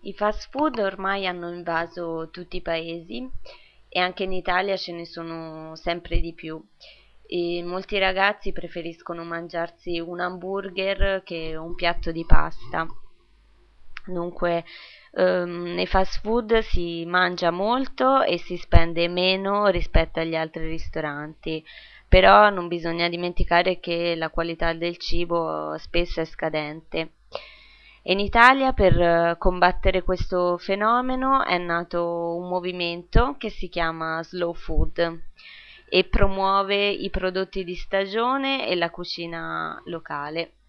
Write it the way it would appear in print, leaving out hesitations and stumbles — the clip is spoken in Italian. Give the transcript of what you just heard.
I fast food ormai hanno invaso tutti i paesi e anche in Italia ce ne sono sempre di più. E molti ragazzi preferiscono mangiarsi un hamburger che un piatto di pasta. Dunque, nei fast food si mangia molto e si spende meno rispetto agli altri ristoranti, però non bisogna dimenticare che la qualità del cibo spesso è scadente. E in Italia per combattere questo fenomeno è nato un movimento che si chiama Slow Food e promuove i prodotti di stagione e la cucina locale.